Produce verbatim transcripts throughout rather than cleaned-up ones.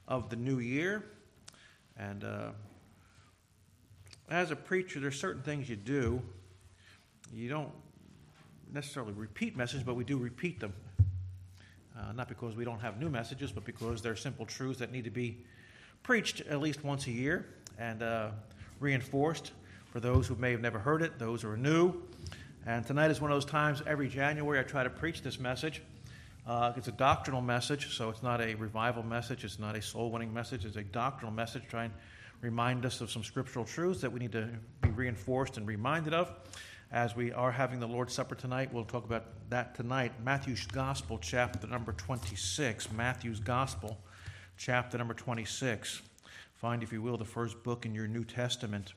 of the new year. And uh, as a preacher, there's certain things you do. You don't necessarily repeat messages, but we do repeat them. Uh, not because we don't have new messages, but because they're simple truths that need to be preached at least once a year and uh, reinforced for those who may have never heard it, those who are new. And tonight is one of those times every January I try to preach this message. Uh, it's a doctrinal message, so it's not a revival message. It's not a soul-winning message. It's a doctrinal message trying to remind us of some scriptural truths that we need to be reinforced and reminded of. As we are having the Lord's Supper tonight, we'll talk about that tonight. Matthew's Gospel, chapter number twenty-six. Matthew's Gospel, chapter number twenty-six. Find, if you will, the first book in your New Testament.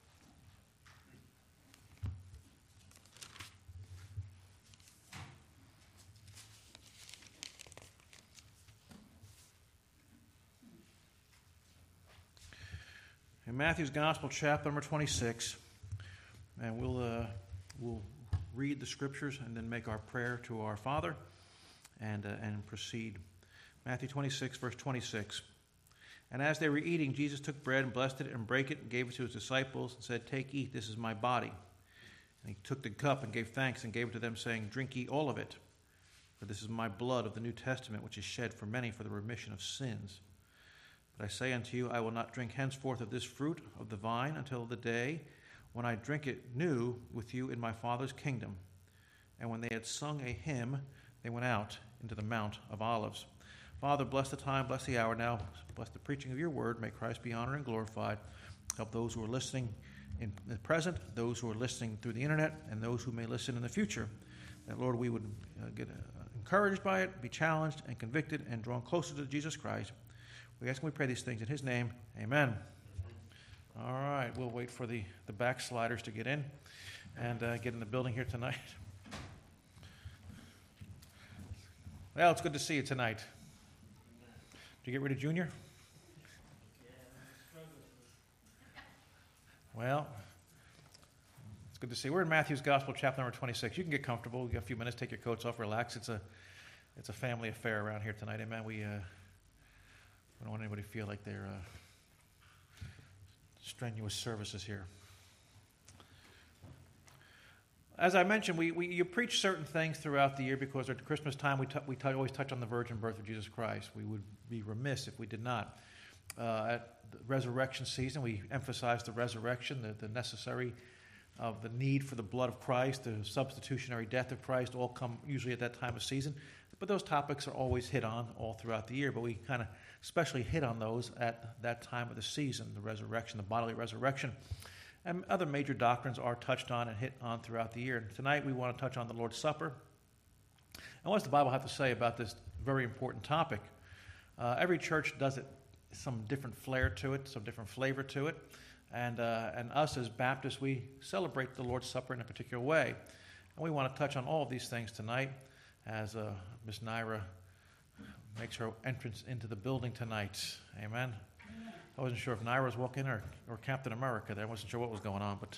In Matthew's Gospel, chapter number twenty-six, and we'll uh, we'll read the scriptures and then make our prayer to our Father, and uh, and proceed. Matthew twenty-six, verse twenty-six. And as they were eating, Jesus took bread and blessed it and brake it and gave it to his disciples and said, "Take, eat, this is my body." And he took the cup and gave thanks and gave it to them, saying, "Drink ye all of it, for this is my blood of the New Testament, which is shed for many for the remission of sins. But I say unto you, I will not drink henceforth of this fruit of the vine until the day when I drink it new with you in my Father's kingdom." And when they had sung a hymn, they went out into the Mount of Olives. Father, bless the time, bless the hour now. Bless the preaching of your word. May Christ be honored and glorified. Help those who are listening in the present, those who are listening through the internet, and those who may listen in the future. That, Lord, we would uh, get uh, encouraged by it, be challenged and convicted, and drawn closer to Jesus Christ. We ask and we pray these things in his name. Amen. All right, we'll wait for the, the backsliders to get in and uh, get in the building here tonight. Well, it's good to see you tonight. Did you get rid of Junior? Well, it's good to see you. We're in Matthew's Gospel, chapter number twenty-six. You can get comfortable. You got a few minutes, take your coats off, relax. It's a it's a family affair around here tonight. Amen. We, uh, we don't want anybody to feel like they're uh, strenuous services here. As I mentioned, we, we you preach certain things throughout the year because at Christmas time we t- we t- always touch on the virgin birth of Jesus Christ. We would be remiss if we did not. Uh, at the resurrection season, we emphasize the resurrection, the, the necessary of the need for the blood of Christ, the substitutionary death of Christ, all come usually at that time of season. But those topics are always hit on all throughout the year. But we kind of especially hit on those at that time of the season, the resurrection, the bodily resurrection. And other major doctrines are touched on and hit on throughout the year. And tonight we want to touch on the Lord's Supper. And what does the Bible have to say about this very important topic? Uh, every church does it, some different flair to it, some different flavor to it. And, uh, and us as Baptists, we celebrate the Lord's Supper in a particular way. And we want to touch on all of these things tonight as uh, Miss Naira makes her entrance into the building tonight. Amen. I wasn't sure if Naira was walking or, or Captain America there. I wasn't sure what was going on, but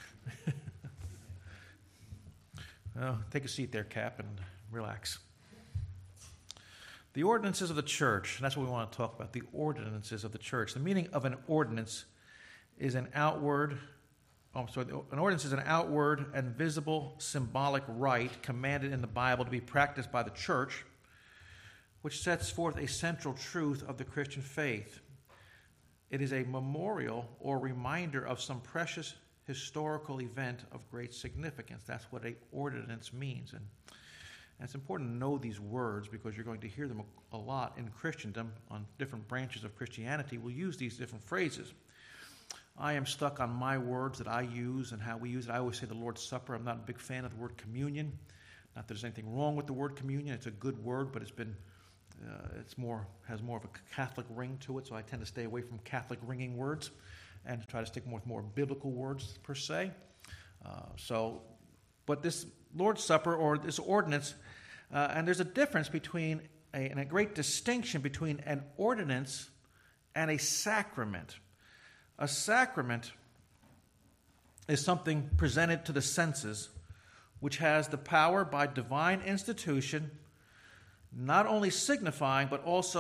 well, take a seat there, Cap, and relax. The ordinances of the church, and that's what we want to talk about, the ordinances of the church. The meaning of an ordinance is an outward, oh, sorry, an ordinance is an outward and visible symbolic rite commanded in the Bible to be practiced by the church, which sets forth a central truth of the Christian faith. It is a memorial or reminder of some precious historical event of great significance. That's what an ordinance means. And, and it's important to know these words because you're going to hear them a, a lot in Christendom on different branches of Christianity. We'll use these different phrases. I am stuck on my words that I use and how we use it. I always say the Lord's Supper. I'm not a big fan of the word communion. Not that there's anything wrong with the word communion. It's a good word, but it's been Uh, it's more has more of a Catholic ring to it, so I tend to stay away from Catholic ringing words and try to stick more with more biblical words per se. Uh, so, but this Lord's Supper or this ordinance, uh, and there's a difference between a, and a great distinction between an ordinance and a sacrament. A sacrament is something presented to the senses, which has the power by divine institution not only signifying, but also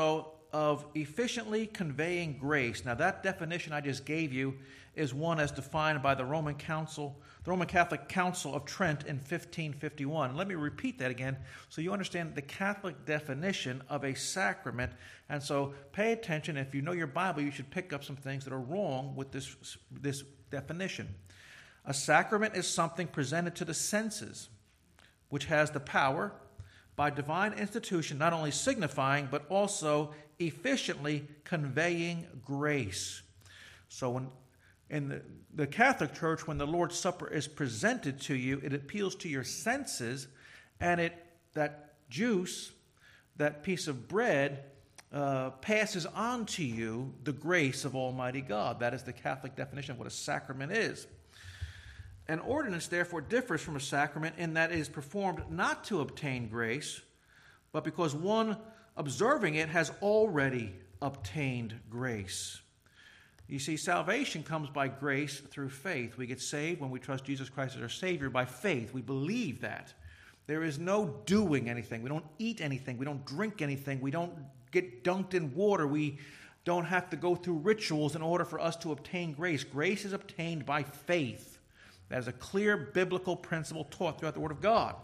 of efficiently conveying grace. Now, that definition I just gave you is one as defined by the Roman Council, the Roman Catholic Council of Trent in fifteen fifty-one. Let me repeat that again so you understand the Catholic definition of a sacrament. And so pay attention. If you know your Bible, you should pick up some things that are wrong with this, this definition. A sacrament is something presented to the senses, which has the power by divine institution not only signifying but also efficiently conveying grace. So when in the, the Catholic Church, when the Lord's Supper is presented to you, it appeals to your senses, and it that juice, that piece of bread, uh, passes on to you the grace of Almighty God. That is the Catholic definition of what a sacrament is. An ordinance, therefore, differs from a sacrament in that it is performed not to obtain grace, but because one observing it has already obtained grace. You see, salvation comes by grace through faith. We get saved when we trust Jesus Christ as our Savior by faith. We believe that. There is no doing anything. We don't eat anything. We don't drink anything. We don't get dunked in water. We don't have to go through rituals in order for us to obtain grace. Grace is obtained by faith. That is a clear biblical principle taught throughout the Word of God.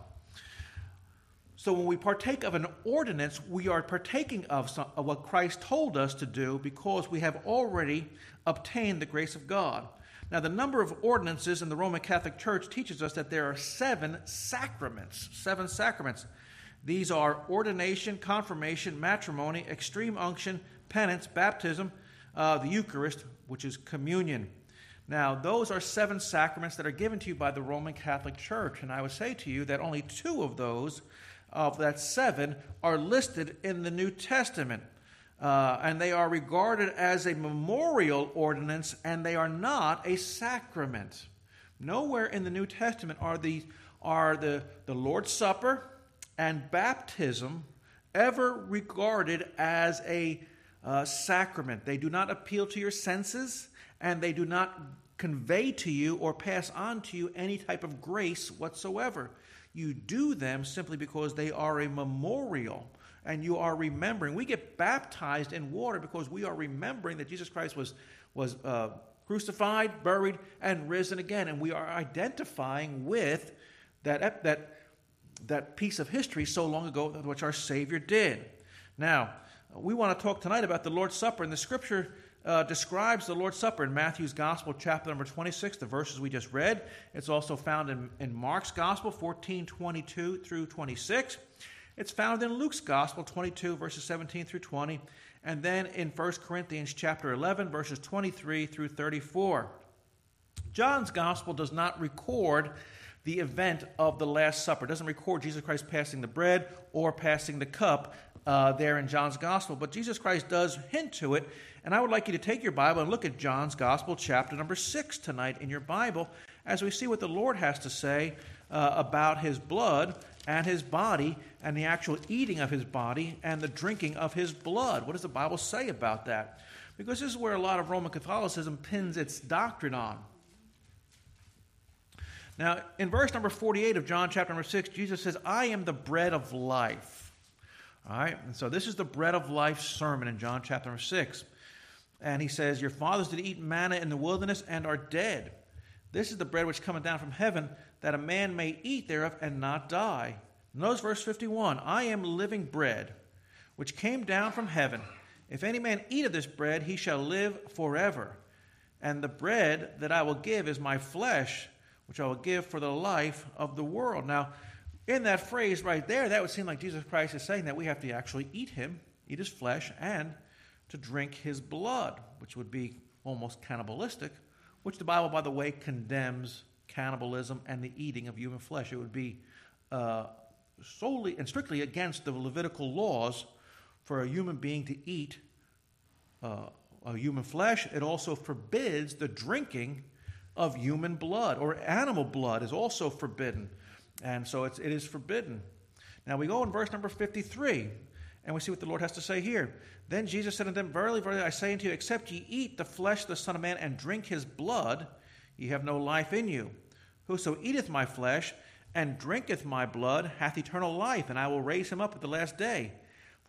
So when we partake of an ordinance, we are partaking of, some, of what Christ told us to do because we have already obtained the grace of God. Now, the number of ordinances in the Roman Catholic Church teaches us that there are seven sacraments. Seven sacraments. These are ordination, confirmation, matrimony, extreme unction, penance, baptism, uh, the Eucharist, which is communion. Now, those are seven sacraments that are given to you by the Roman Catholic Church. And I would say to you that only two of those, of that seven, are listed in the New Testament. Uh, and they are regarded as a memorial ordinance, and they are not a sacrament. Nowhere in the New Testament are the, are the, the Lord's Supper and baptism ever regarded as a uh, sacrament. They do not appeal to your senses, and they do not convey to you or pass on to you any type of grace whatsoever. You do them simply because they are a memorial, and you are remembering. We get baptized in water because we are remembering that Jesus Christ was, was uh, crucified, buried, and risen again, and we are identifying with that, that, that piece of history so long ago which our Savior did. Now, we want to talk tonight about the Lord's Supper, and the Scripture Uh, describes the Lord's Supper in Matthew's Gospel, chapter number twenty-six, the verses we just read. It's also found in, in Mark's Gospel, fourteen twenty-two through twenty-six. It's found in Luke's Gospel, twenty-two, verses seventeen through twenty. And then in First Corinthians chapter eleven, verses twenty-three through thirty-four. John's Gospel does not record the event of the Last Supper. It doesn't record Jesus Christ passing the bread or passing the cup uh, there in John's Gospel. But Jesus Christ does hint to it. And I would like you to take your Bible and look at John's Gospel, chapter number six tonight in your Bible, as we see what the Lord has to say uh, about his blood and his body and the actual eating of his body and the drinking of his blood. What does the Bible say about that? Because this is where a lot of Roman Catholicism pins its doctrine on. Now, in verse number forty-eight of John chapter number six, Jesus says, I am the bread of life. All right, and so this is the bread of life sermon in John chapter number six. And he says, your fathers did eat manna in the wilderness and are dead. This is the bread which cometh down from heaven, that a man may eat thereof and not die. Notice verse fifty-one, I am living bread, which came down from heaven. If any man eat of this bread, he shall live forever. And the bread that I will give is my flesh, which I will give for the life of the world. Now, in that phrase right there, that would seem like Jesus Christ is saying that we have to actually eat him, eat his flesh, and to drink his blood, which would be almost cannibalistic, which the Bible, by the way, condemns cannibalism and the eating of human flesh. It would be uh, solely and strictly against the Levitical laws for a human being to eat uh, a human flesh. It also forbids the drinking of human blood, or animal blood is also forbidden. And so it's, it is forbidden. Now we go in verse number fifty-three, and we see what the Lord has to say here. Then Jesus said unto them, verily, verily, I say unto you, except ye eat the flesh of the Son of Man and drink his blood, ye have no life in you. Whoso eateth my flesh and drinketh my blood hath eternal life, and I will raise him up at the last day.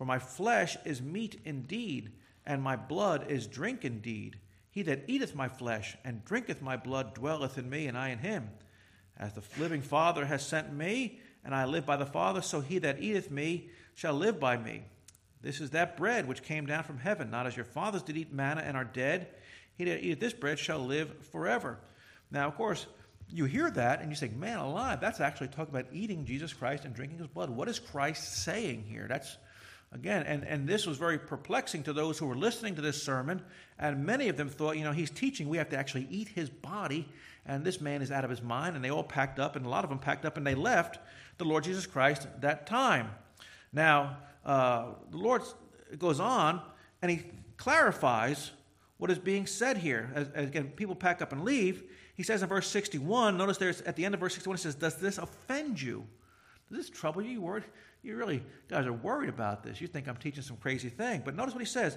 For my flesh is meat indeed, and my blood is drink indeed. He that eateth my flesh and drinketh my blood dwelleth in me, and I in him. As the living Father has sent me, and I live by the Father, so he that eateth me shall live by me. This is that bread which came down from heaven, not as your fathers did eat manna and are dead. He that eateth this bread shall live forever. Now, of course, you hear that and you say, man alive, that's actually talking about eating Jesus Christ and drinking his blood. What is Christ saying here? That's, again, and, and this was very perplexing to those who were listening to this sermon, and many of them thought, you know, he's teaching we have to actually eat his body, and this man is out of his mind, and they all packed up, and a lot of them packed up, and they left the Lord Jesus Christ that time. Now, uh, the Lord goes on, and he clarifies what is being said here. As, as again, people pack up and leave. He says in verse sixty-one, notice there's at the end of verse sixty-one, it says, does this offend you? Does this trouble you? You worried? You really, guys are worried about this. You think I'm teaching some crazy thing. But notice what he says.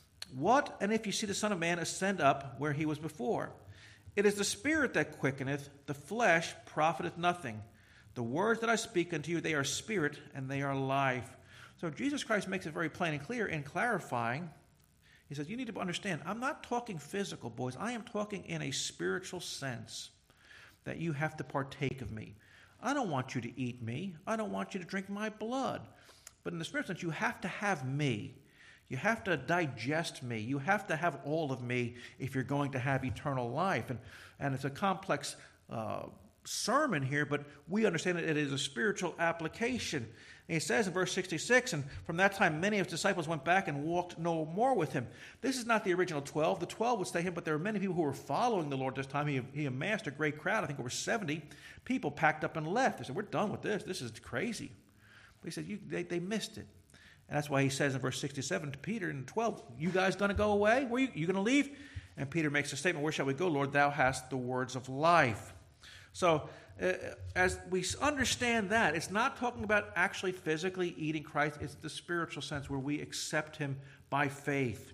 What, and if you see the Son of Man ascend up where he was before? It is the Spirit that quickeneth, the flesh profiteth nothing. The words that I speak unto you, they are spirit and they are life. So Jesus Christ makes it very plain and clear in clarifying. He says, you need to understand, I'm not talking physical, boys. I am talking in a spiritual sense that you have to partake of me. I don't want you to eat me. I don't want you to drink my blood. But in the spiritual sense, you have to have me. You have to digest me. You have to have all of me if you're going to have eternal life. And, and it's a complex uh, sermon here, but we understand that it is a spiritual application. And he says in verse sixty-six, and from that time many of his disciples went back and walked no more with him. This is not the original twelve. The twelve would stay him, but there were many people who were following the Lord this time. He, he amassed a great crowd. I think over seventy people packed up and left. They said, we're done with this. This is crazy. But he said, you, they, they missed it. And that's why he says in verse sixty-seven to Peter and twelve, you guys going to go away? Where are you, you going to leave? And Peter makes a statement, where shall we go, Lord? Thou hast the words of life. So uh, as we understand that, it's not talking about actually physically eating Christ. It's the spiritual sense where we accept him by faith.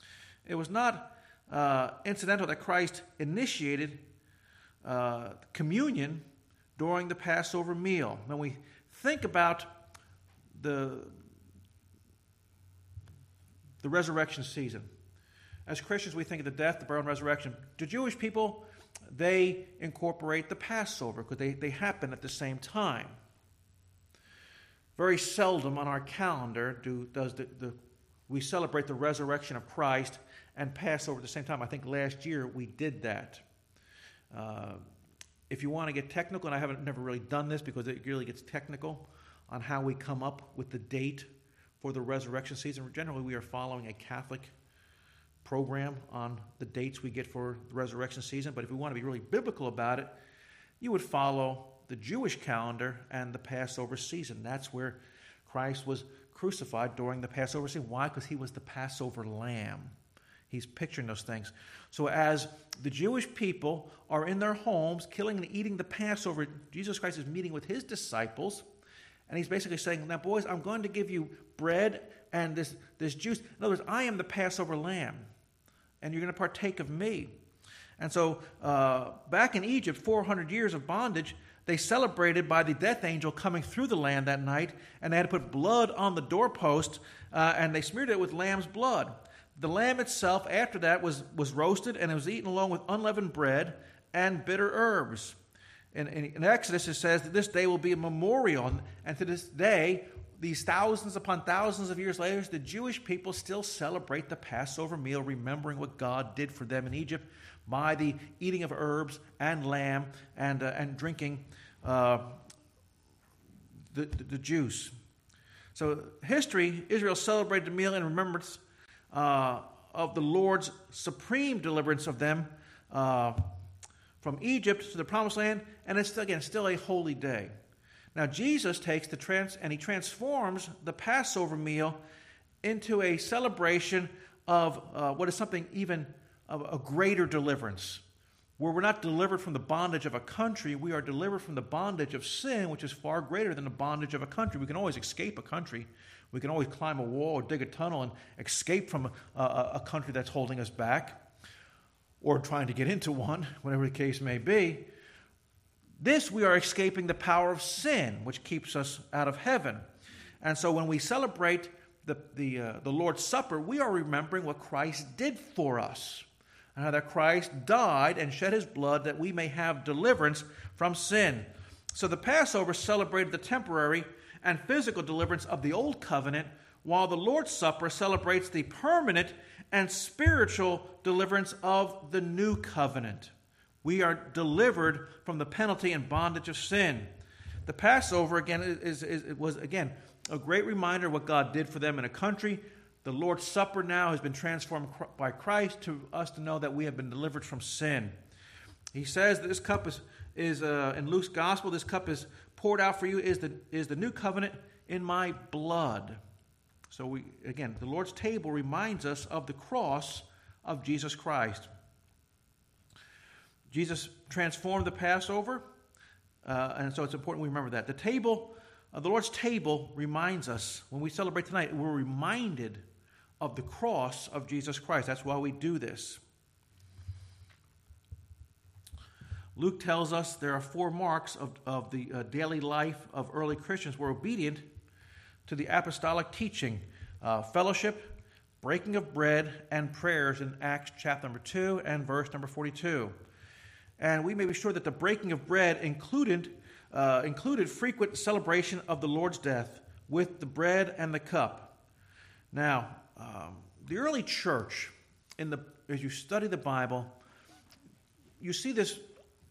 It was not uh, incidental that Christ initiated uh, communion during the Passover meal. When we think about the, the resurrection season, as Christians we think of the death, the burial, and resurrection. To Jewish people, they incorporate the Passover because they, they happen at the same time. Very seldom on our calendar do does the, the we celebrate the resurrection of Christ and Passover at the same time. I think last year we did that. Uh, if you want to get technical, and I haven't never really done this because it really gets technical on how we come up with the date for the resurrection season. Generally, we are following a Catholic program on the dates we get for the resurrection season. But if we want to be really biblical about it, you would follow the Jewish calendar and the Passover season. That's where Christ was crucified during the Passover season. Why? Because he was the Passover lamb. He's picturing those things. So as the Jewish people are in their homes killing and eating the Passover, Jesus Christ is meeting with his disciples, and he's basically saying, now boys, I'm going to give you bread and this, this juice. In other words, I am the Passover lamb, and you're going to partake of me. And so uh, back in Egypt, four hundred years of bondage, they celebrated by the death angel coming through the land that night, and they had to put blood on the doorpost, uh, and they smeared it with lamb's blood. The lamb itself, after that, was, was roasted, and it was eaten along with unleavened bread and bitter herbs. In, in, in Exodus, it says that this day will be a memorial, and to this day, these thousands upon thousands of years later, the Jewish people still celebrate the Passover meal, remembering what God did for them in Egypt by the eating of herbs and lamb and uh, and drinking uh, the, the, the juice. So history, Israel celebrated the meal in remembrance uh, of the Lord's supreme deliverance of them uh, from Egypt to the Promised Land, and it's, again, still a holy day. Now, Jesus takes the trans and he transforms the Passover meal into a celebration of uh, what is something even of a greater deliverance, where we're not delivered from the bondage of a country, we are delivered from the bondage of sin, which is far greater than the bondage of a country. We can always escape a country. We can always climb a wall or dig a tunnel and escape from a, a, a country that's holding us back, or trying to get into one, whatever the case may be. This, we are escaping the power of sin, which keeps us out of heaven. And so when we celebrate the, the, uh, the Lord's Supper, we are remembering what Christ did for us. And how that Christ died and shed his blood that we may have deliverance from sin. So the Passover celebrated the temporary and physical deliverance of the old covenant, while the Lord's Supper celebrates the permanent and spiritual deliverance of the new covenant. We are delivered from the penalty and bondage of sin. The Passover, again, is, is, is, was, again, a great reminder of what God did for them in a country. The Lord's Supper now has been transformed by Christ to us to know that we have been delivered from sin. He says that this cup is, is uh, in Luke's gospel, this cup is poured out for you, is the, is the new covenant in my blood. So we, again, the Lord's table reminds us of the cross of Jesus Christ. Jesus transformed the Passover, uh, and so it's important we remember that. The table, uh, the Lord's table reminds us, when we celebrate tonight, we're reminded of the cross of Jesus Christ. That's why we do this. Luke tells us there are four marks of, of the uh, daily life of early Christians who were obedient to the apostolic teaching, uh, fellowship, breaking of bread, and prayers in Acts chapter number two and verse number forty-two. And we may be sure that the breaking of bread included, uh, included frequent celebration of the Lord's death with the bread and the cup. Now, um, the early church, in the as you study the Bible, you see this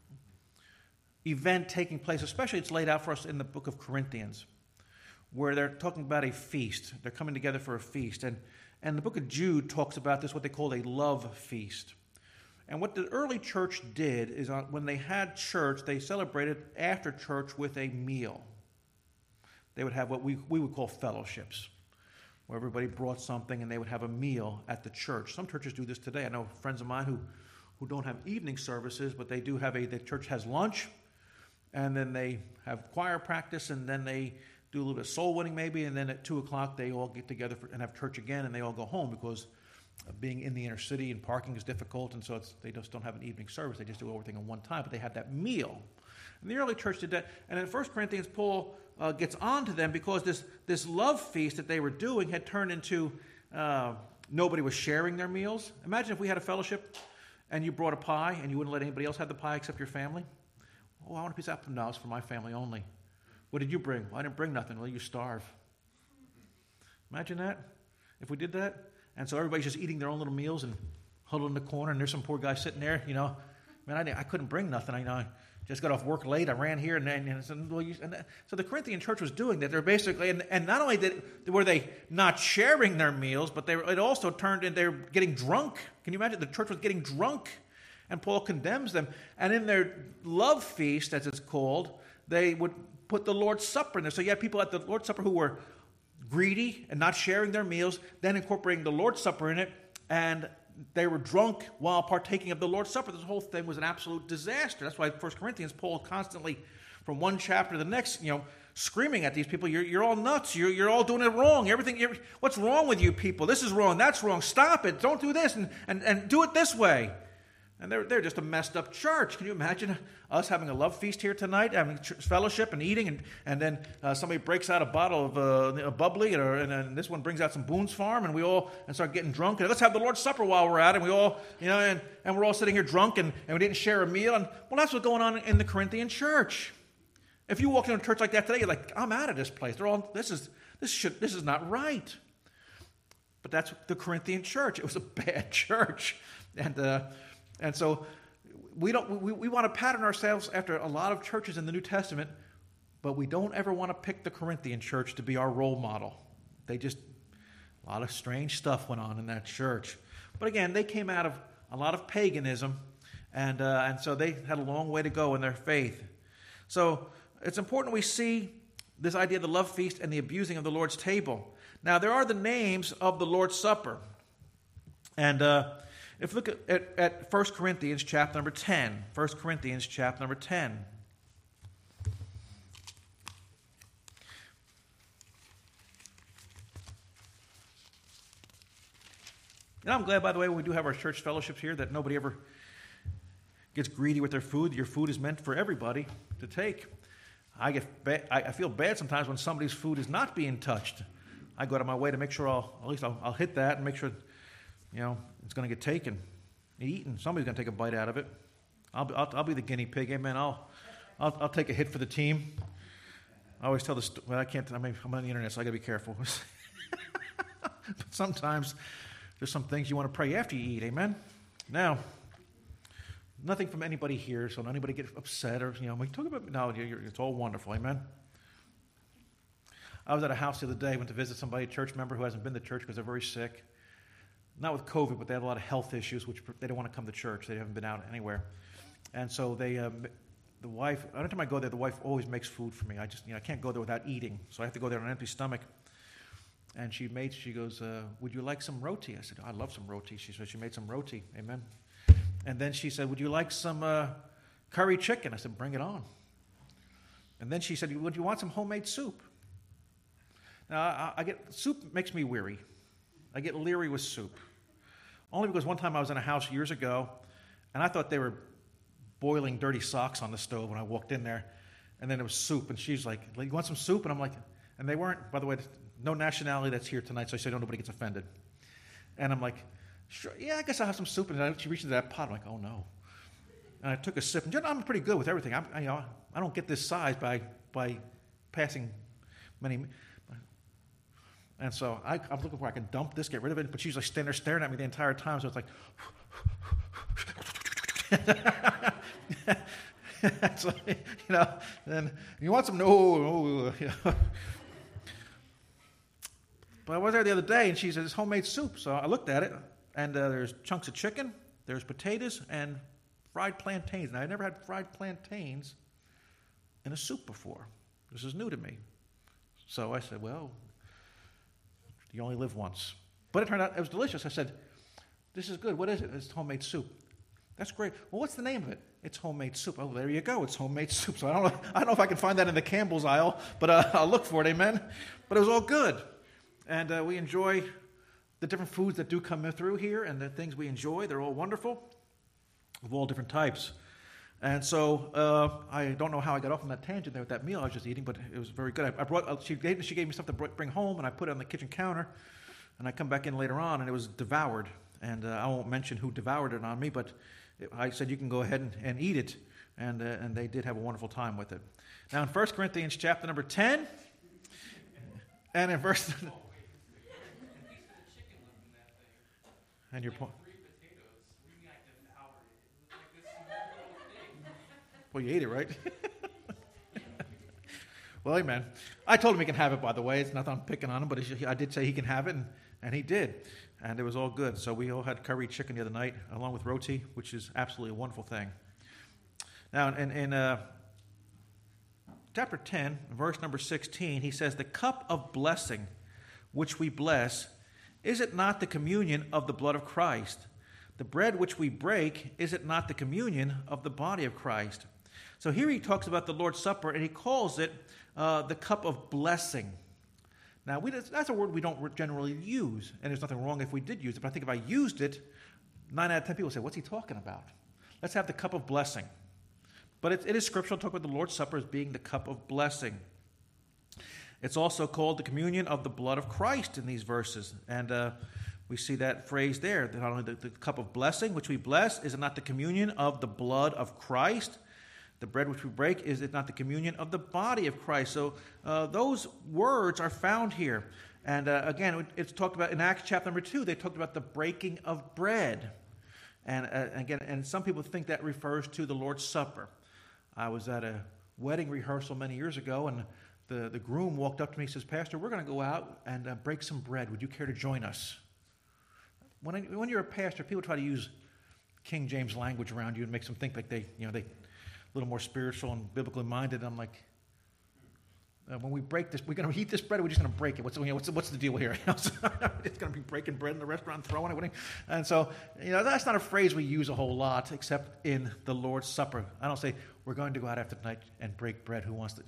event taking place, especially it's laid out for us in the book of Corinthians, where they're talking about a feast. They're coming together for a feast. And, and the book of Jude talks about this, what they call a love feast. And what the early church did is uh, when they had church, they celebrated after church with a meal. They would have what we, we would call fellowships, where everybody brought something and they would have a meal at the church. Some churches do this today. I know friends of mine who, who don't have evening services, but they do have a, the church has lunch, and then they have choir practice, and then they do a little bit of soul winning maybe, and then at two o'clock they all get together for, and have church again, and they all go home because being in the inner city and parking is difficult, and so it's, they just don't have an evening service. They just do everything in one time, but they have that meal. And the early church did that. And in First Corinthians, Paul uh, gets on to them because this, this love feast that they were doing had turned into uh, nobody was sharing their meals. Imagine if we had a fellowship and you brought a pie and you wouldn't let anybody else have the pie except your family. Oh, I want a piece of apple. No, it's for my family only. What did you bring? Well, I didn't bring nothing. Well, you starve. Imagine that, if we did that. And so everybody's just eating their own little meals and huddled in the corner, and there's some poor guy sitting there, you know. Man, I, didn't, I couldn't bring nothing. I, you know, I just got off work late. I ran here, and, and, and, well, you, and that, so the Corinthian church was doing that. They're basically, and, and not only did were they not sharing their meals, but they were, it also turned in, they were getting drunk. Can you imagine? The church was getting drunk. And Paul condemns them. And in their love feast, as it's called, they would put the Lord's Supper in there. So you had people at the Lord's Supper who were greedy and not sharing their meals, then incorporating the Lord's Supper in it, and they were drunk while partaking of the Lord's Supper. This whole thing was an absolute disaster. That's why First Corinthians, Paul constantly, from one chapter to the next, you know, screaming at these people, you're, you're all nuts. You're, you're all doing it wrong. Everything. You're, what's wrong with you people? This is wrong. That's wrong. Stop it. Don't do this, and, and, and do it this way. And they're, they're just a messed up church. Can you imagine us having a love feast here tonight, having fellowship and eating, and, and then uh, somebody breaks out a bottle of uh, a bubbly, or, and then this one brings out some Boone's Farm, and we all and start getting drunk. And let's have the Lord's Supper while we're at it. And we all, you know, and, and we're all sitting here drunk, and, and we didn't share a meal. And well, that's what's going on in the Corinthian church. If you walk into a church like that today, you're like, I'm out of this place. They're all this is this should this is not right. But that's the Corinthian church. It was a bad church, and. Uh, And so we don't we, we want to pattern ourselves after a lot of churches in the New Testament, but we don't ever want to pick the Corinthian church to be our role model. They just, a lot of strange stuff went on in that church. But again, they came out of a lot of paganism, and uh, and so they had a long way to go in their faith. So it's important we see this idea of the love feast and the abusing of the Lord's table. Now, there are the names of the Lord's Supper. And uh, if you look at, at, at First Corinthians chapter number ten, First Corinthians chapter number ten. And I'm glad, by the way, when we do have our church fellowships here, that nobody ever gets greedy with their food. Your food is meant for everybody to take. I get bad, I feel bad sometimes when somebody's food is not being touched. I go out of my way to make sure I'll, at least I'll, I'll hit that and make sure, you know, it's going to get taken, eaten. Somebody's going to take a bite out of it. I'll be, I'll, I'll be the guinea pig. Amen. I'll, I'll, I'll take a hit for the team. I always tell this. Well, I can't. I mean, I'm on the internet, so I got to be careful. But sometimes there's some things you want to pray after you eat. Amen. Now, nothing from anybody here, so don't anybody get upset or you know. We talk about no. You're, you're, it's all wonderful. Amen. I was at a house the other day. Went to visit somebody, a church member who hasn't been to church because they're very sick. Not with COVID, but they had a lot of health issues, which they don't want to come to church. They haven't been out anywhere, and so they. Um, The wife, every time I go there, the wife always makes food for me. I just, you know, I can't go there without eating, so I have to go there on an empty stomach. And she made, she goes, uh, would you like some roti? I said, I love some roti. She said she made some roti. Amen. And then she said, would you like some uh, curry chicken? I said, bring it on. And then she said, would you want some homemade soup? Now, I, I get, soup makes me weary. I get leery with soup. Only because one time I was in a house years ago, and I thought they were boiling dirty socks on the stove when I walked in there, and then it was soup, and she's like, you want some soup? And I'm like, and they weren't, by the way, no nationality that's here tonight, so I said, no, nobody gets offended. And I'm like, sure, yeah, I guess I'll have some soup. And then she reached into that pot, I'm like, oh no. And I took a sip, and you know, I'm pretty good with everything. I'm, I, you know, I don't get this size by by passing many. And so I, I'm looking for I can dump this, get rid of it, but she's like standing there staring at me the entire time, so it's like, so, you know, and you want some? No, no. You know. But I was there the other day, and she said, it's homemade soup. So I looked at it, and uh, there's chunks of chicken, there's potatoes, and fried plantains. Now, I never had fried plantains in a soup before. This is new to me. So I said, well, you only live once. But it turned out it was delicious. I said, this is good. What is it? It's homemade soup. That's great. Well, what's the name of it? It's homemade soup. Oh, there you go. It's homemade soup. So I don't know. I don't know if I can find that in the Campbell's aisle, but uh, I'll look for it. Amen. But it was all good, and uh, we enjoy the different foods that do come through here, and the things we enjoy. They're all wonderful, of all different types. And so uh, I don't know how I got off on that tangent there with that meal I was just eating, but it was very good. I, I brought. Uh, she gave she gave me stuff to bring home, and I put it on the kitchen counter, and I come back in later on, and it was devoured. And uh, I won't mention who devoured it on me, but I said, you can go ahead and, and eat it. And uh, and they did have a wonderful time with it. Now, in First Corinthians chapter number ten, and in verse... and your point... Well, you ate it, right? Well, amen. I told him he can have it, by the way. It's not that I'm picking on him, but I did say he can have it, and, and he did. And it was all good. So we all had curry chicken the other night, along with roti, which is absolutely a wonderful thing. Now, in, in uh, chapter ten, verse number sixteen, he says, the cup of blessing which we bless, is it not the communion of the blood of Christ? The bread which we break, is it not the communion of the body of Christ? So here he talks about the Lord's Supper, and he calls it uh, the cup of blessing. Now, we, that's a word we don't generally use, and there's nothing wrong if we did use it, but I think if I used it, nine out of ten people say, what's he talking about? Let's have the cup of blessing. But it, it is scriptural to talk about the Lord's Supper as being the cup of blessing. It's also called the communion of the blood of Christ in these verses, and uh, we see that phrase there, that not only the, the cup of blessing, which we bless, is it not the communion of the blood of Christ? The bread which we break, is it not the communion of the body of Christ? So uh, those words are found here. And uh, again, it's talked about in Acts chapter number two. They talked about the breaking of bread. And uh, again, and some people think that refers to the Lord's Supper. I was at a wedding rehearsal many years ago, and the, the groom walked up to me and says, Pastor, we're going to go out and uh, break some bread. Would you care to join us? When, I, when you're a pastor, people try to use King James language around you and makes them think like they, you know, they... a little more spiritual and biblically minded. I'm like, uh, when we break this, we're going to eat this bread, or we're just going to break it. What's, you know, what's, what's the deal here? It's going to be breaking bread in the restaurant, throwing it. And so, you know, that's not a phrase we use a whole lot, except in the Lord's Supper. I don't say, we're going to go out after tonight and break bread. Who wants to?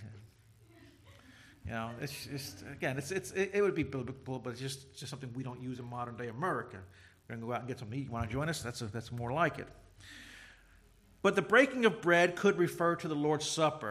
You know, it's just, again, it's it's it, it would be biblical, but it's just, just something we don't use in modern day America. We're going to go out and get something to eat. You want to join us? That's a, that's more like it. But the breaking of bread could refer to the Lord's Supper.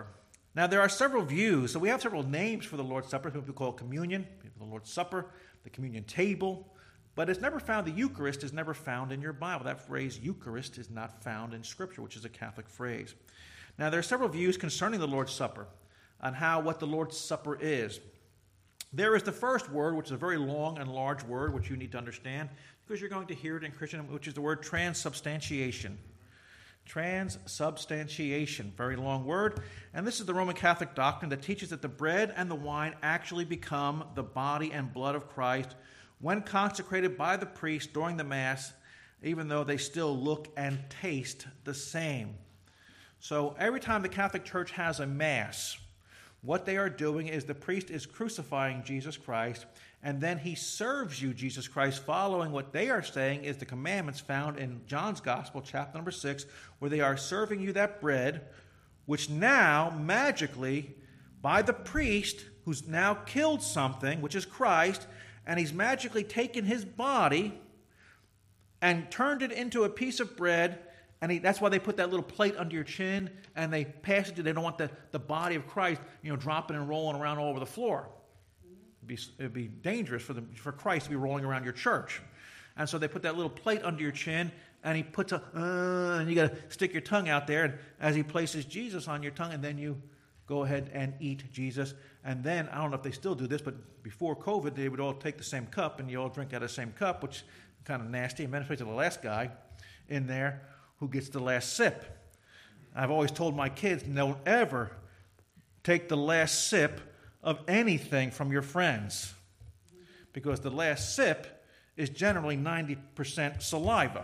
Now, there are several views. So we have several names for the Lord's Supper. Some people call it communion, people the Lord's Supper, the communion table. But it's never found, the Eucharist is never found in your Bible. That phrase, Eucharist, is not found in Scripture, which is a Catholic phrase. Now, there are several views concerning the Lord's Supper on how, what the Lord's Supper is. There is the first word, which is a very long and large word, which you need to understand, because you're going to hear it in Christian, which is the word transubstantiation. Transubstantiation, very long word. And this is the Roman Catholic doctrine that teaches that the bread and the wine actually become the body and blood of Christ when consecrated by the priest during the Mass, even though they still look and taste the same. So every time the Catholic Church has a Mass, what they are doing is the priest is crucifying Jesus Christ, and then he serves you Jesus Christ, following what they are saying is the commandments found in John's Gospel, chapter number six, where they are serving you that bread, which now, magically, by the priest, who's now killed something, which is Christ, and he's magically taken his body and turned it into a piece of bread. And he, that's why they put that little plate under your chin, and they pass it to, they don't want the, the body of Christ, you know, dropping and rolling around all over the floor. It'd be, it'd be dangerous for, the, for Christ to be rolling around your church. And so they put that little plate under your chin, and he puts a, uh, and you got to stick your tongue out there, and as he places Jesus on your tongue, and then you go ahead and eat Jesus. And then, I don't know if they still do this, but before COVID, they would all take the same cup, and you all drink out of the same cup, which is kind of nasty, and especially the last guy in there who gets the last sip. I've always told my kids, don't ever take the last sip of anything from your friends, because the last sip is generally ninety percent saliva.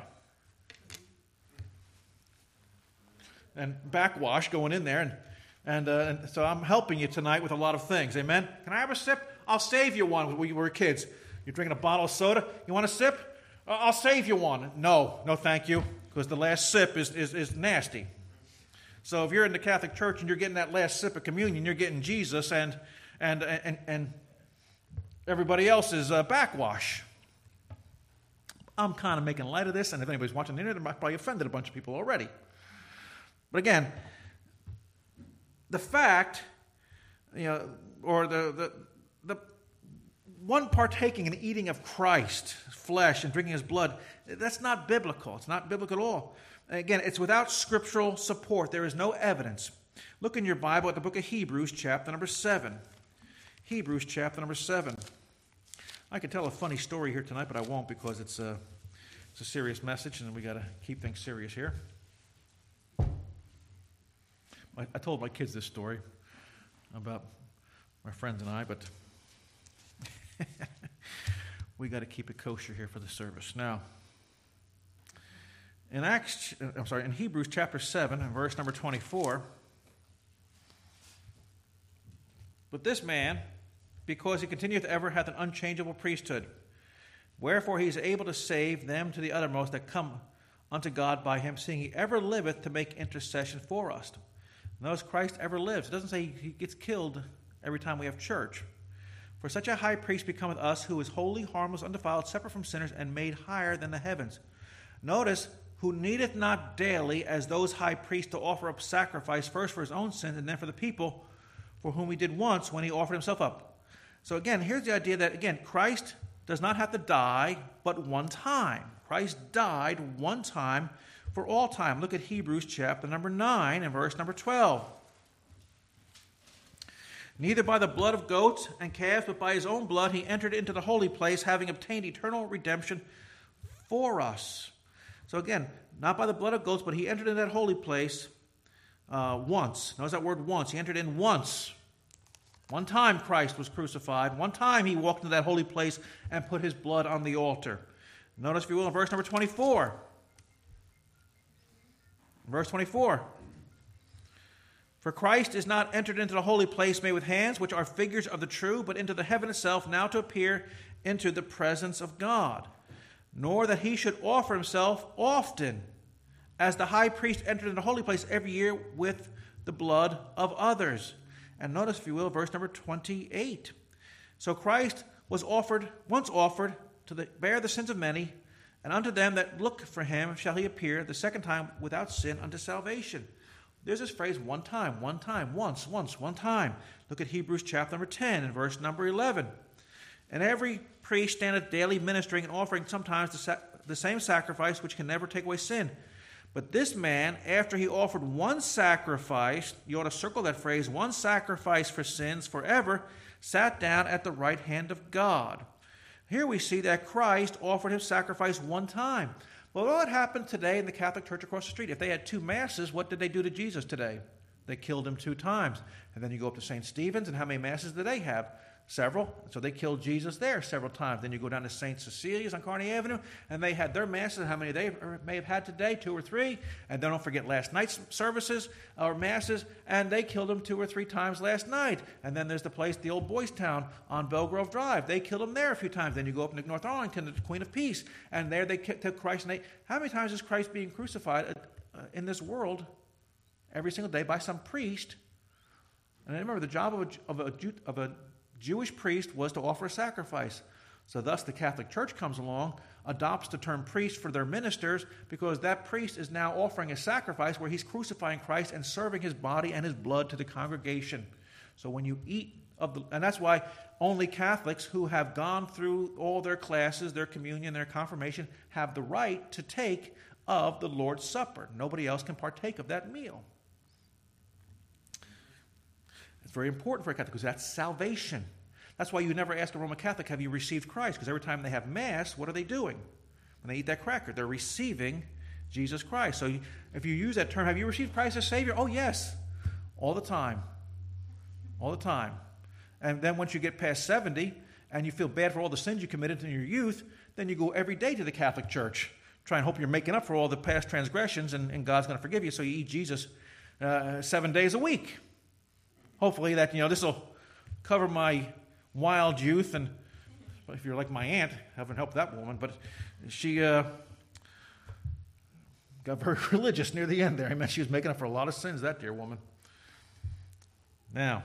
And backwash going in there, and, and, uh, and so I'm helping you tonight with a lot of things. Amen? Can I have a sip? I'll save you one when we were kids. You're drinking a bottle of soda. You want a sip? I'll save you one. No, no thank you. Because the last sip is, is, is nasty. So if you're in the Catholic Church and you're getting that last sip of communion, you're getting Jesus and and and, and everybody else is uh, backwash. I'm kind of making light of this, and if anybody's watching the internet, I've probably offended a bunch of people already. But again, the fact, you know, or the the the one partaking and eating of Christ's flesh and drinking his blood, that's not biblical. It's not biblical at all. Again, it's without scriptural support. There is no evidence. Look in your Bible at the book of Hebrews, chapter number seven. Hebrews, chapter number seven. I could tell a funny story here tonight, but I won't, because it's a, it's a serious message, and we got to keep things serious here. I, I told my kids this story about my friends and I, but we got to keep it kosher here for the service. Now, in Acts, I'm sorry, in Hebrews chapter seven and verse number twenty-four, but this man, because he continueth ever, hath an unchangeable priesthood, wherefore he is able to save them to the uttermost that come unto God by him, seeing he ever liveth to make intercession for us. Notice Christ ever lives. It doesn't say he gets killed every time we have church. For such a high priest becometh us, who is holy, harmless, undefiled, separate from sinners, and made higher than the heavens. Notice, who needeth not daily, as those high priests, to offer up sacrifice, first for his own sins, and then for the people, for whom he did once when he offered himself up. So again, here's the idea that, again, Christ does not have to die but one time. Christ died one time for all time. Look at Hebrews chapter number nine and verse number twelve. Neither by the blood of goats and calves, but by his own blood he entered into the holy place, having obtained eternal redemption for us. So again, not by the blood of goats, but he entered into that holy place uh, once. Notice that word once. He entered in once. One time Christ was crucified. One time he walked into that holy place and put his blood on the altar. Notice, if you will, in verse number twenty-four. Verse twenty-four. For Christ is not entered into the holy place made with hands, which are figures of the true, but into the heaven itself, now to appear into the presence of God. Nor that he should offer himself often, as the high priest entered into the holy place every year with the blood of others. And notice, if you will, verse number twenty-eight. So Christ was offered, once offered, to the, bear the sins of many, and unto them that look for him shall he appear the second time without sin unto salvation. There's this phrase, one time, one time, once, once, one time. Look at Hebrews chapter number ten and verse number eleven. And every priest standeth daily ministering and offering sometimes the, sa- the same sacrifice which can never take away sin. But this man, after he offered one sacrifice, you ought to circle that phrase, one sacrifice for sins forever, sat down at the right hand of God. Here we see that Christ offered his sacrifice one time. Well, what happened today in the Catholic Church across the street? If they had two masses, what did they do to Jesus today? They killed him two times. And then you go up to Saint Stephen's, and how many masses do they have? Several. So they killed Jesus there several times. Then you go down to Saint Cecilia's on Kearney Avenue, and they had their masses. How many they may have had today? Two or three. And then don't forget last night's services or masses, and they killed him two or three times last night. And then there's the place, the old Boys Town on Belgrove Drive. They killed him there a few times. Then you go up to North Arlington, the Queen of Peace, and there they took Christ. And they, how many times is Christ being crucified in this world every single day by some priest? And remember, the job of a, of a, of a Jewish priest was to offer a sacrifice. So thus the Catholic Church comes along, adopts the term priest for their ministers, because that priest is now offering a sacrifice where he's crucifying Christ and serving his body and his blood to the congregation. So when you eat of the, and that's why only Catholics who have gone through all their classes, their communion, their confirmation, have the right to take of the Lord's Supper. Nobody else can partake of that meal. It's very important for a Catholic because that's salvation. That's why you never ask a Roman Catholic, have you received Christ? Because every time they have Mass, what are they doing? When they eat that cracker, they're receiving Jesus Christ. So you, if you use that term, have you received Christ as Savior? Oh, yes. All the time. All the time. And then once you get past seventy and you feel bad for all the sins you committed in your youth, then you go every day to the Catholic Church. Try and hope you're making up for all the past transgressions, and, and God's going to forgive you. So you eat Jesus uh, seven days a week. Hopefully that, you know, this will cover my wild youth, and if you're like my aunt, haven't helped that woman, but she uh, got very religious near the end there. I mean, she was making up for a lot of sins, that dear woman. Now,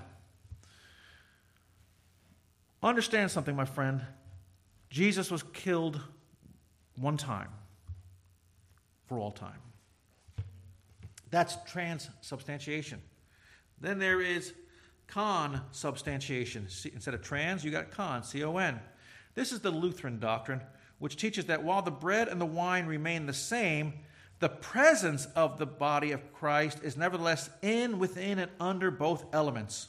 understand something, my friend. Jesus was killed one time for all time. That's transubstantiation. Then there is consubstantiation. Instead of trans, you got con, C O N. This is the Lutheran doctrine, which teaches that while the bread and the wine remain the same, the presence of the body of Christ is nevertheless in, within, and under both elements.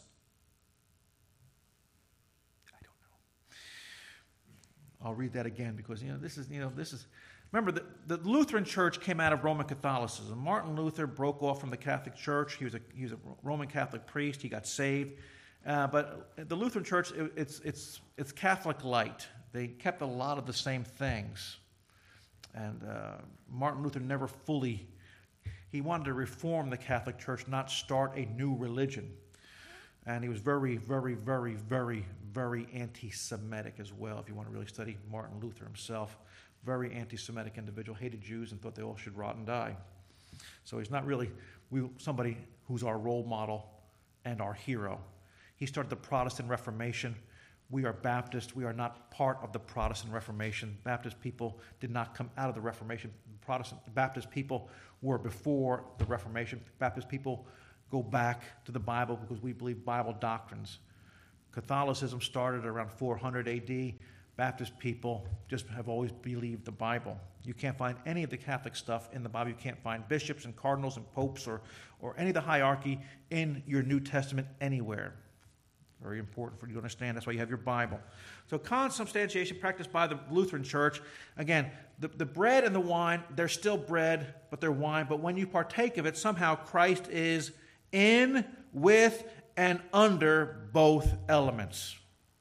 I don't know. I'll read that again because, you know, this is, you know, this is... Remember, the, the Lutheran Church came out of Roman Catholicism. Martin Luther broke off from the Catholic Church. He was a, he was a Roman Catholic priest. He got saved. Uh, but the Lutheran Church, it, it's, it's, it's Catholic light. They kept a lot of the same things. And uh, Martin Luther never fully, he wanted to reform the Catholic Church, not start a new religion. And he was very, very, very, very, very anti-Semitic as well, if you want to really study Martin Luther himself. Very anti-Semitic individual, hated Jews and thought they all should rot and die. So he's not really we, somebody who's our role model and our hero. He started the Protestant Reformation. We are Baptist. We are not part of the Protestant Reformation. Baptist people did not come out of the Reformation. Protestant Baptist people were before the Reformation. Baptist people go back to the Bible because we believe Bible doctrines. Catholicism started around four hundred A D. Baptist people just have always believed the Bible. You can't find any of the Catholic stuff in the Bible. You can't find bishops and cardinals and popes or, or any of the hierarchy in your New Testament anywhere. Very important for you to understand. That's why you have your Bible. So consubstantiation practiced by the Lutheran Church. Again, the, the bread and the wine, they're still bread, but they're wine. But when you partake of it, somehow Christ is in, with, and under both elements.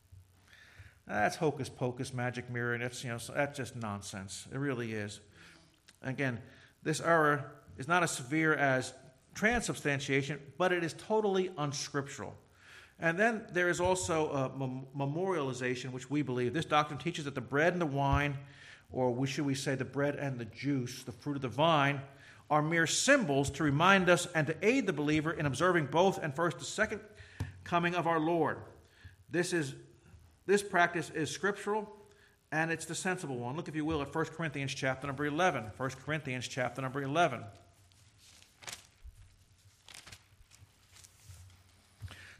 That's hocus pocus, magic mirror, and it's, you know, that's just nonsense. It really is. Again, this error is not as severe as transubstantiation, but it is totally unscriptural. And then there is also a mem- memorialization, which we believe. This doctrine teaches that the bread and the wine, or should we say the bread and the juice, the fruit of the vine, are mere symbols to remind us and to aid the believer in observing both and first the second coming of our Lord. This is This practice is scriptural, and it's the sensible one. Look, if you will, at First Corinthians chapter number eleven. First Corinthians chapter number eleven.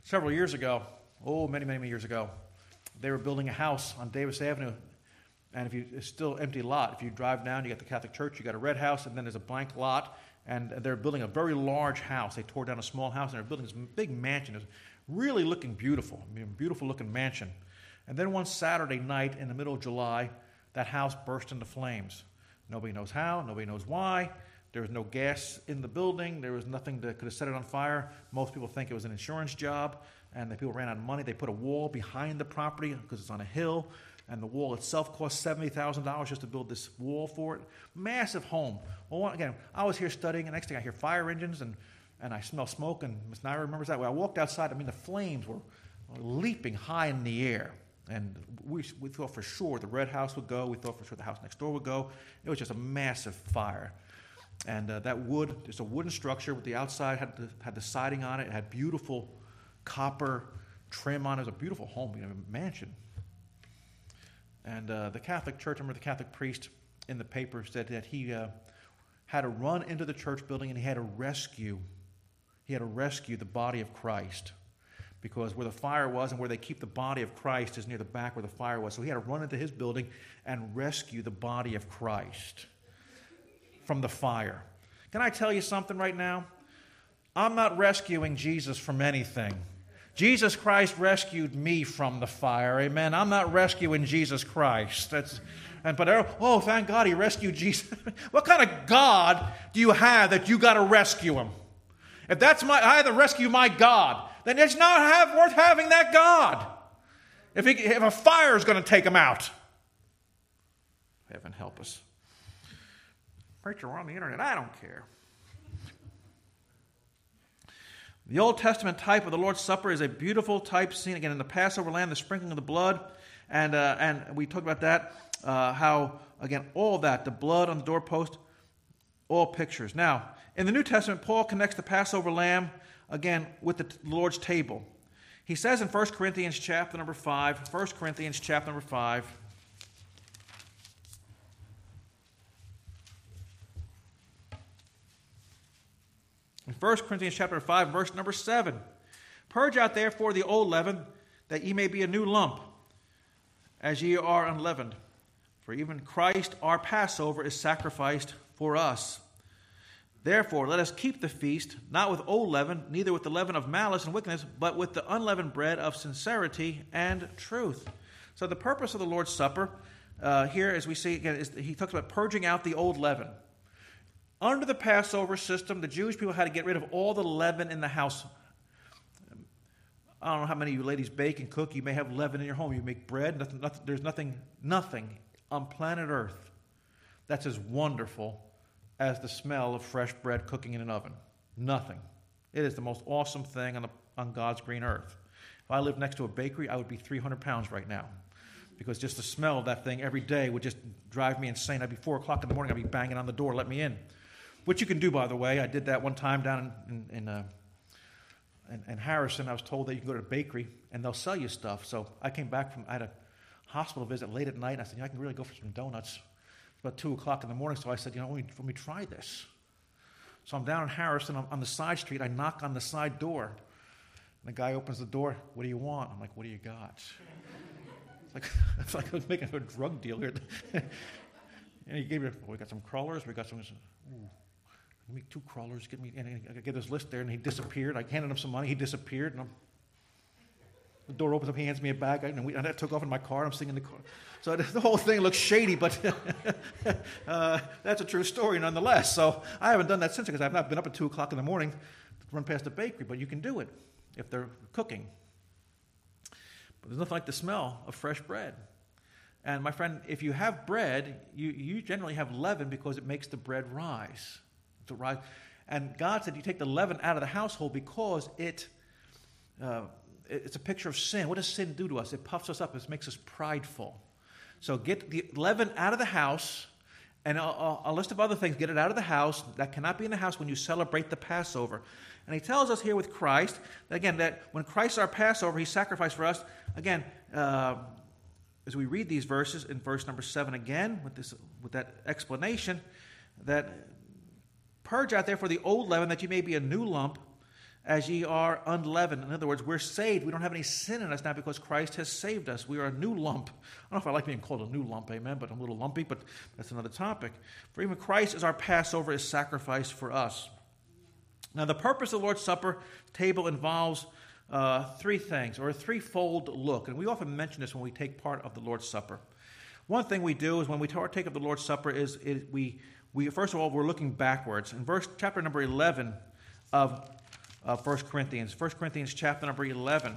Several years ago, oh, many, many years ago, they were building a house on Davis Avenue. And if you, it's still an empty lot. If you drive down, you got the Catholic Church, you got a red house, and then there's a blank lot. And they're building a very large house. They tore down a small house, and they're building this big mansion. It was really looking beautiful, I mean, beautiful looking mansion. And then one Saturday night in the middle of July, that house burst into flames. Nobody knows how, nobody knows why. There was no gas in the building. There was nothing that could have set it on fire. Most people think it was an insurance job, and the people ran out of money. They put a wall behind the property because it's on a hill, and the wall itself cost seventy thousand dollars just to build this wall for it. Massive home. Well, again, I was here studying, and next thing I hear fire engines, and, and I smell smoke, and Miss Naira remembers that. When I walked outside, I mean, the flames were leaping high in the air. And we, we thought for sure the red house would go. We thought for sure the house next door would go. It was just a massive fire. And uh, that wood, it's a wooden structure with the outside, had the, had the siding on it. It had beautiful copper trim on it. It was a beautiful home, you know, a mansion. And uh, the Catholic Church, I remember the Catholic priest in the paper said that he uh, had to run into the church building and he had to rescue, he had to rescue the body of Christ. Because where the fire was and where they keep the body of Christ is near the back where the fire was. So he had to run into his building and rescue the body of Christ from the fire. Can I tell you something right now? I'm not rescuing Jesus from anything. Jesus Christ rescued me from the fire. Amen. I'm not rescuing Jesus Christ. That's, and but oh, thank God he rescued Jesus. What kind of God do you have that you got to rescue him? If that's my, I have to rescue my God, then it's not have, worth having that God. If, he, if a fire is going to take him out. Heaven help us. Preacher, we're on the internet. I don't care. The Old Testament type of the Lord's Supper is a beautiful type seen again in the Passover lamb, the sprinkling of the blood. And, uh, and we talked about that, uh, how, again, all that, the blood on the doorpost, all pictures. Now, in the New Testament, Paul connects the Passover lamb again with the Lord's table. He says in First Corinthians chapter number five, First Corinthians chapter number five, in First Corinthians chapter five, verse number seven, purge out therefore the old leaven, that ye may be a new lump, as ye are unleavened. For even Christ our Passover is sacrificed for us. Therefore, let us keep the feast, not with old leaven, neither with the leaven of malice and wickedness, but with the unleavened bread of sincerity and truth. So the purpose of the Lord's Supper uh, here, as we see again, is he talks about purging out the old leaven. Under the Passover system, the Jewish people had to get rid of all the leaven in the house. I don't know how many of you ladies bake and cook. You may have leaven in your home. You make bread. Nothing, nothing, there's nothing, nothing on planet Earth that's as wonderful as the smell of fresh bread cooking in an oven. Nothing. It is the most awesome thing on, the, on God's green earth. If I lived next to a bakery, I would be three hundred pounds right now. Because just the smell of that thing every day would just drive me insane. I'd be four o'clock in the morning, I'd be banging on the door, let me in. Which you can do, by the way. I did that one time down in, in, in, uh, in, in Harrison. I was told that you can go to a bakery and they'll sell you stuff. So I came back from, I had a hospital visit late at night, and I said, you know, I can really go for some donuts. About two o'clock in the morning, so I said, you know, let me, let me try this. So I'm down in Harrison, I'm on the side street, I knock on the side door. And the guy opens the door, what do you want? I'm like, what do you got? It's like, it's like I was making a drug deal here. And he gave me, well, we got some crawlers, we got some, ooh, give me two crawlers, get me, and I get this list there, and he disappeared. I handed him some money, he disappeared, and I'm, the door opens up, he hands me a bag, and, we, and I took off in my car, I'm sitting in the car. So the whole thing looks shady, but uh, that's a true story nonetheless. So I haven't done that since, because I've not been up at two o'clock in the morning to run past the bakery, but you can do it if they're cooking. But there's nothing like the smell of fresh bread. And my friend, if you have bread, you, you generally have leaven because it makes the bread rise. To rise. And God said you take the leaven out of the household because it... Uh, It's a picture of sin. What does sin do to us? It puffs us up. It makes us prideful. So get the leaven out of the house, and a, a list of other things. Get it out of the house. That cannot be in the house when you celebrate the Passover. And he tells us here with Christ, that again, that when Christ our Passover, he sacrificed for us. Again, uh, as we read these verses in verse number seven again, with this, with that explanation, that purge out therefore the old leaven, that you may be a new lump, as ye are unleavened. In other words, we're saved. We don't have any sin in us now because Christ has saved us. We are a new lump. I don't know if I like being called a new lump, amen, but I'm a little lumpy, but that's another topic. For even Christ is our Passover, is sacrificed for us. Now, the purpose of the Lord's Supper table involves uh, three things, or a threefold look. And we often mention this when we take part of the Lord's Supper. One thing we do is when we partake of the Lord's Supper is it, we, we, first of all, we're looking backwards. In verse chapter number eleven of uh, First Corinthians, First Corinthians chapter number eleven,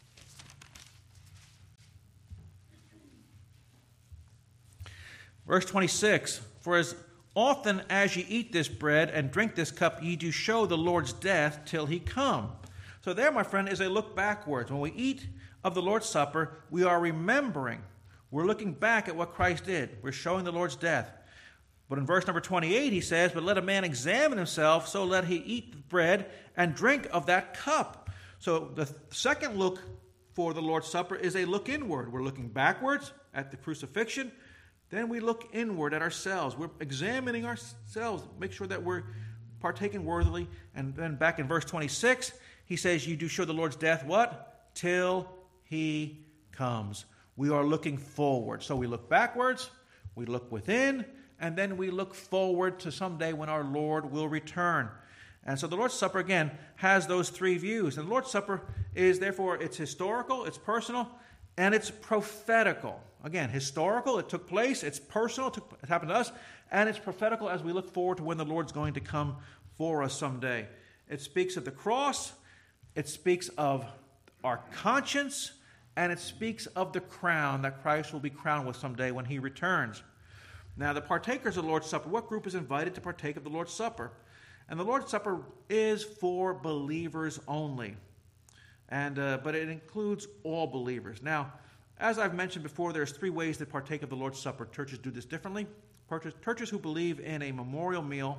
verse twenty-six, for as often as ye eat this bread and drink this cup, ye do show the Lord's death till he come. So there, my friend, is a look backwards. When we eat of the Lord's Supper, we are remembering. We're looking back at what Christ did. We're showing the Lord's death. But in verse number twenty-eight, he says, but let a man examine himself, so let he eat the bread and drink of that cup. So the second look for the Lord's Supper is a look inward. We're looking backwards at the crucifixion. Then we look inward at ourselves. We're examining ourselves, make sure that we're partaking worthily. And then back in verse twenty-six, he says, you do show the Lord's death, what? Till he comes. We are looking forward. So we look backwards, we look within, and then we look forward to someday when our Lord will return. And so the Lord's Supper, again, has those three views. And the Lord's Supper is, therefore, it's historical, it's personal, and it's prophetical. Again, historical, it took place, it's personal, it, took, it happened to us, and it's prophetical as we look forward to when the Lord's going to come for us someday. It speaks of the cross, it speaks of our conscience, and it speaks of the crown that Christ will be crowned with someday when he returns. Now, the partakers of the Lord's Supper, what group is invited to partake of the Lord's Supper? And the Lord's Supper is for believers only. And uh, but it includes all believers. Now, as I've mentioned before, there's three ways to partake of the Lord's Supper. Churches do this differently. Churches who believe in a memorial meal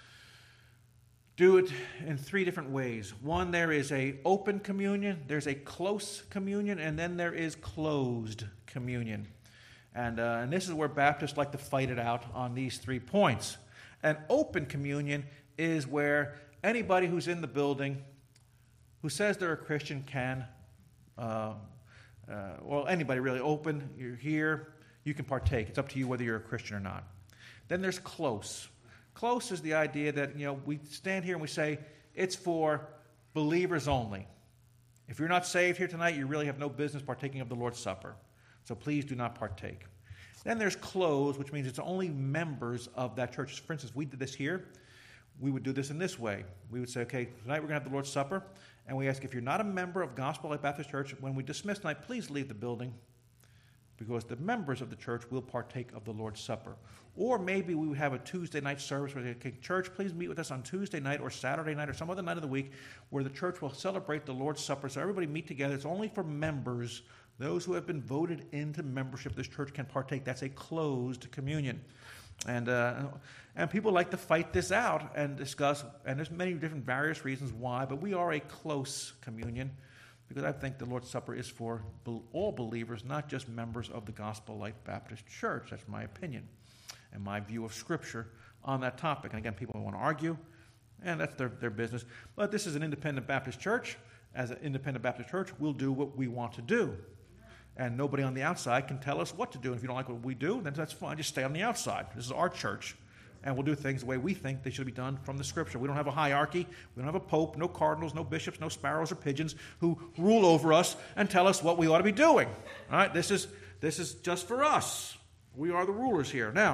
do it in three different ways. One, there is a open communion, there's a close communion, and then there is closed communion. And, uh, and this is where Baptists like to fight it out on these three points. An open communion is where anybody who's in the building who says they're a Christian can, uh, uh, well, anybody really, open, you're here, you can partake. It's up to you whether you're a Christian or not. Then there's close. Close is the idea that, you know, we stand here and we say it's for believers only. If you're not saved here tonight, you really have no business partaking of the Lord's Supper. So please do not partake. Then there's closed, which means it's only members of that church. For instance, we did this here. We would do this in this way. We would say, okay, tonight we're going to have the Lord's Supper. And we ask if you're not a member of Gospel Light Baptist Church, when we dismiss tonight, please leave the building, because the members of the church will partake of the Lord's Supper. Or maybe we would have a Tuesday night service where they say, church, please meet with us on Tuesday night or Saturday night or some other night of the week where the church will celebrate the Lord's Supper. So everybody meet together. It's only for members. Those who have been voted into membership, this church can partake. That's a closed communion. And uh, and people like to fight this out and discuss, and there's many different various reasons why, but we are a close communion because I think the Lord's Supper is for all believers, not just members of the Gospel Light Baptist Church. That's my opinion and my view of Scripture on that topic. And again, people want to argue, and that's their, their business. But this is an independent Baptist church. As an independent Baptist church, we'll do what we want to do. And nobody on the outside can tell us what to do. And if you don't like what we do, then that's fine. Just stay on the outside. This is our church. And we'll do things the way we think they should be done from the Scripture. We don't have a hierarchy. We don't have a pope, no cardinals, no bishops, no sparrows or pigeons who rule over us and tell us what we ought to be doing. All right? This is, this is just for us. We are the rulers here. Now,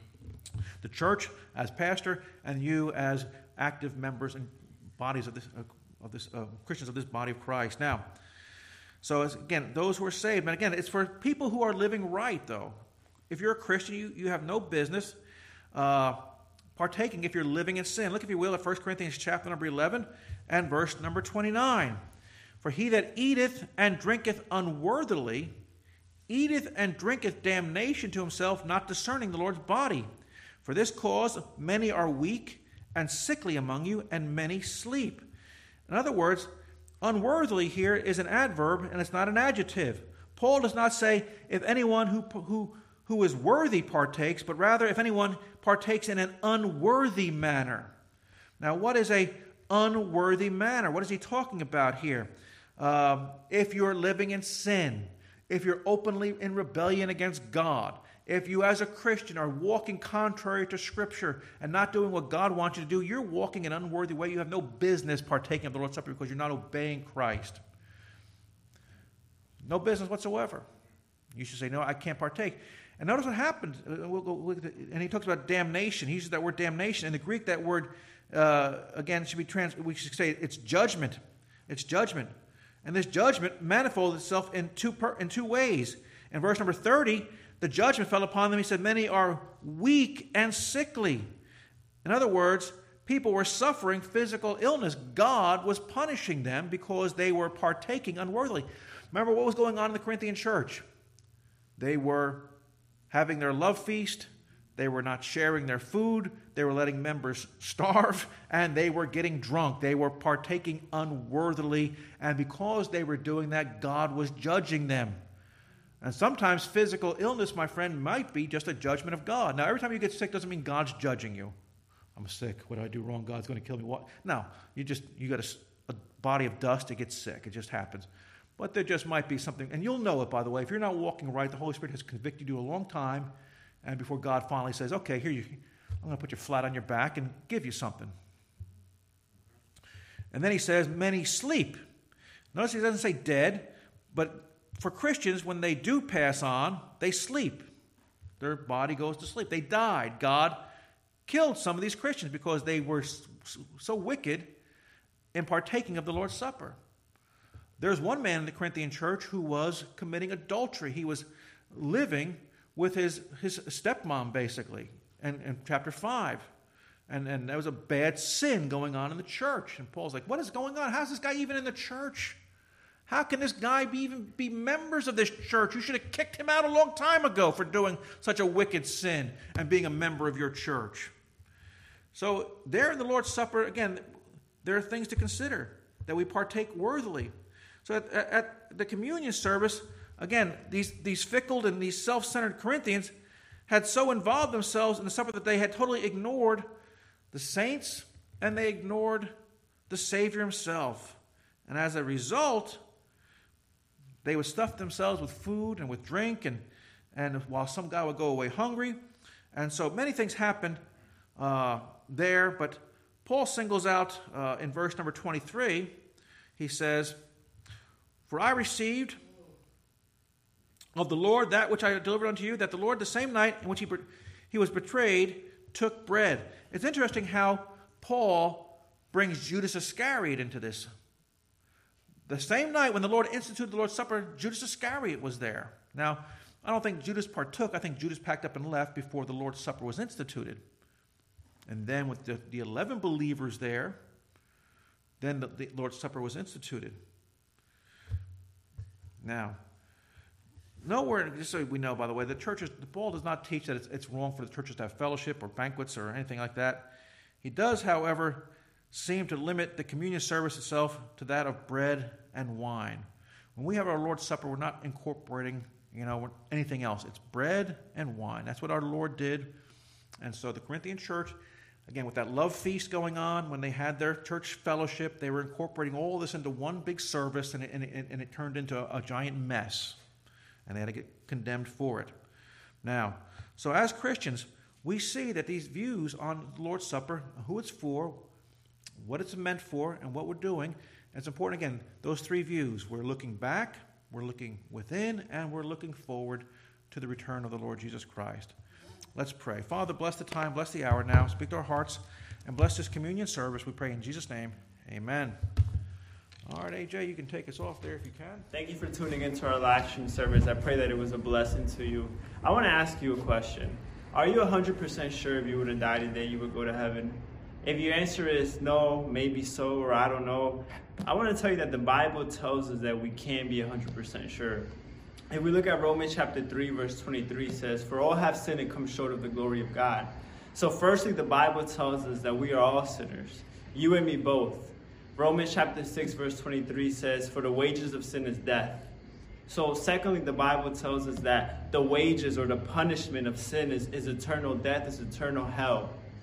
the church as pastor and you as active members and bodies of this, of this uh, Christians of this body of Christ. Now, so as, again, those who are saved, and again, it's for people who are living right, though. If you're a Christian, you, you have no business uh, partaking if you're living in sin. Look, if you will, at First Corinthians chapter number eleven and verse number twenty-nine. For he that eateth and drinketh unworthily, eateth and drinketh damnation to himself, not discerning the Lord's body. For this cause many are weak and sickly among you, and many sleep. In other words, unworthily here is an adverb, and it's not an adjective. Paul does not say, if anyone who, who, who is worthy partakes, but rather if anyone partakes in an unworthy manner. Now, what is a unworthy manner. What is he talking about here? Um, if you're living in sin, if you're openly in rebellion against God, if you as a Christian are walking contrary to Scripture and not doing what God wants you to do, you're walking in an unworthy way. You have no business partaking of the Lord's Supper because you're not obeying Christ. No business whatsoever. You should say, no, I can't partake. And notice what happened. We'll go look at it. And he talks about damnation. He uses that word damnation. In the Greek, that word, uh, again, should be trans. we should say it's judgment. It's judgment. And this judgment manifolds itself in two, per, in two ways. In verse number thirty, the judgment fell upon them. He said, many are weak and sickly. In other words, people were suffering physical illness. God was punishing them because they were partaking unworthily. Remember what was going on in the Corinthian church? They were having their love feast. They were not sharing their food. They were letting members starve. And they were getting drunk. They were partaking unworthily. And because they were doing that, God was judging them. And sometimes physical illness, my friend, might be just a judgment of God. Now, every time you get sick doesn't mean God's judging you. I'm sick. What do I do wrong? God's going to kill me. What? No, you just you got a, a body of dust. It gets sick. It just happens. But there just might be something, and you'll know it, by the way. If you're not walking right, the Holy Spirit has convicted you a long time, and before God finally says, okay, here you, I'm going to put you flat on your back and give you something. And then he says, many sleep. Notice he doesn't say dead, but for Christians, when they do pass on, they sleep. Their body goes to sleep. They died. God killed some of these Christians because they were so wicked in partaking of the Lord's Supper. There's one man in the Corinthian church who was committing adultery. He was living with his, his stepmom, basically, in, in chapter five. And, and there was a bad sin going on in the church. And Paul's like, what is going on? How's this guy even in the church? How can this guy be even be members of this church? You should have kicked him out a long time ago for doing such a wicked sin and being a member of your church. So there in the Lord's Supper, again, there are things to consider, that we partake worthily. So at, at the communion service, again, these, these fickle and these self-centered Corinthians had so involved themselves in the supper that they had totally ignored the saints and they ignored the Savior himself. And as a result, they would stuff themselves with food and with drink, and, and while some guy would go away hungry. And so many things happened uh, there, but Paul singles out uh, in verse number twenty-three, he says, for I received of the Lord that which I delivered unto you, that the Lord the same night in which he, he was betrayed took bread. It's interesting how Paul brings Judas Iscariot into this. The same night when the Lord instituted the Lord's Supper, Judas Iscariot was there. Now, I don't think Judas partook. I think Judas packed up and left before the Lord's Supper was instituted. And then with the, the eleven believers there, then the, the Lord's Supper was instituted. Now, nowhere, just so we know, by the way, the churches, Paul does not teach that it's, it's wrong for the churches to have fellowship or banquets or anything like that. He does, however, seem to limit the communion service itself to that of bread and wine. When we have our Lord's Supper, we're not incorporating, you know, anything else. It's bread and wine. That's what our Lord did. And so the Corinthian church, again, with that love feast going on, when they had their church fellowship, they were incorporating all this into one big service, and it, and it, and it turned into a, a giant mess. And they had to get condemned for it. Now, so as Christians, we see that these views on the Lord's Supper, who it's for, what it's meant for, and what we're doing. And it's important, again, those three views. We're looking back, we're looking within, and we're looking forward to the return of the Lord Jesus Christ. Let's pray. Father, bless the time, bless the hour now. Speak to our hearts, and bless this communion service. We pray in Jesus' name. Amen. All right, A J, you can take us off there if you can. Thank you for tuning into our live stream service. I pray that it was a blessing to you. I want to ask you a question. Are you one hundred percent sure if you were to die today, you would go to heaven? If your answer is no, maybe so, or I don't know, I want to tell you that the Bible tells us that we can be one hundred percent sure. If we look at Romans chapter three, verse twenty-three, says, for all have sinned and come short of the glory of God. So firstly, the Bible tells us that we are all sinners. You and me both. Romans chapter six, verse twenty-three says, for the wages of sin is death. So secondly, the Bible tells us that the wages or the punishment of sin is, is eternal death, is eternal hell.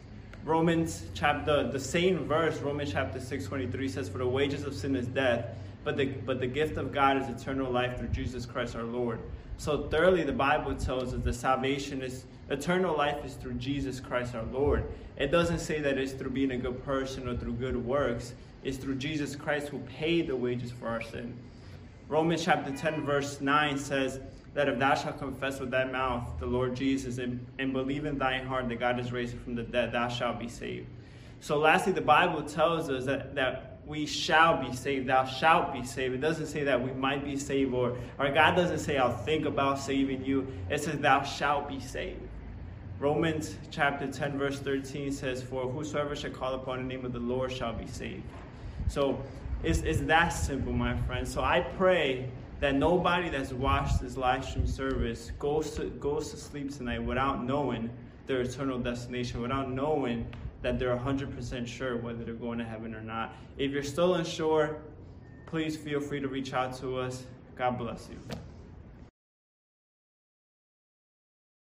Romans chapter, the same verse, Romans chapter six twenty-three says, "For the wages of sin is death, but the but the gift of God is eternal life through Jesus Christ our Lord." So thirdly, the Bible tells us that salvation is, eternal life is through Jesus Christ our Lord. It doesn't say that it's through being a good person or through good works. It's through Jesus Christ who paid the wages for our sin. Romans chapter ten verse nine says that if thou shalt confess with thy mouth the Lord Jesus and, and believe in thine heart that God is raised him from the dead, thou shalt be saved. So lastly, the Bible tells us that, that we shall be saved. Thou shalt be saved. It doesn't say that we might be saved, or, or God doesn't say, I'll think about saving you. It says, thou shalt be saved. Romans chapter ten verse thirteen says, "For whosoever shall call upon the name of the Lord shall be saved." So it's, it's that simple, my friends. So I pray that nobody that's watched this live stream service goes to, goes to sleep tonight without knowing their eternal destination, without knowing that they're one hundred percent sure whether they're going to heaven or not. If you're still unsure, please feel free to reach out to us. God bless you.